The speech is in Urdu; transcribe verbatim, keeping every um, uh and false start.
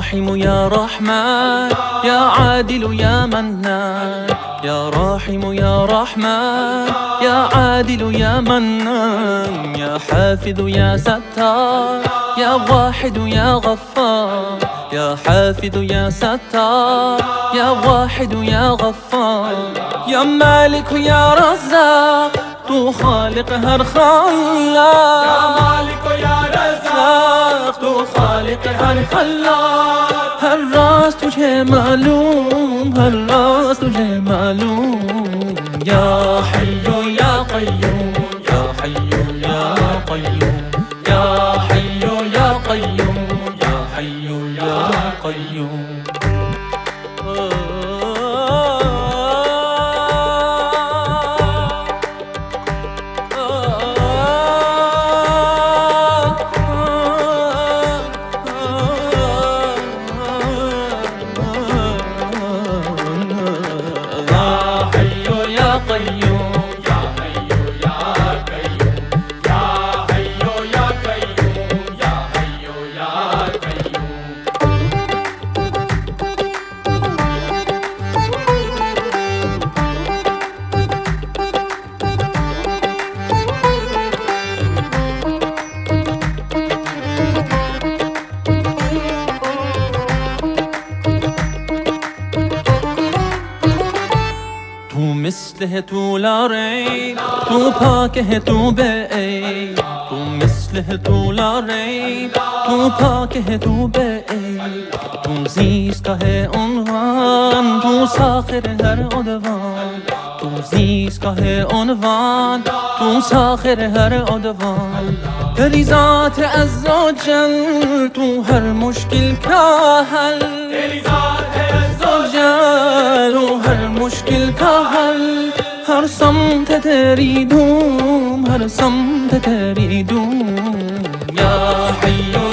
راحم يا رحمن يا عادل يا منان، يا راحم يا رحمن يا عادل يا منان، يا حافظ يا ستار يا واحد يا غفار، يا حافظ يا ستار يا واحد يا غفار، يا مالك يا رزاق تو خالق هر خلاق، يا مالك يا رزاق تو خالق هر خلاق، ہر راز تجھے معلوم، ہر راز تجھے معلوم، یا حی یا قیوم، یا حی یا قیوم، یا حی یا قیوم، یا حی یا قیوم. تو مثل ہے تو لا ریب، تو پاک ہے تو بے عیب، تو مثل ہے تو لا ریب، تو پاک ہے تو بے عیب، تو زیست کا ہے عنوان، تو ساخر ہر عدوان، تو زیست کا ہے عنوان، تو ساخر ہر عدوان، تیری ذات عز و جل تو ہر مشکل کا حل، تیری ذات ہے عز و جل تو ہر مشکل کا حل، ہر سمت تیری دھوم، ہر سمت تیری دھوم، یا حی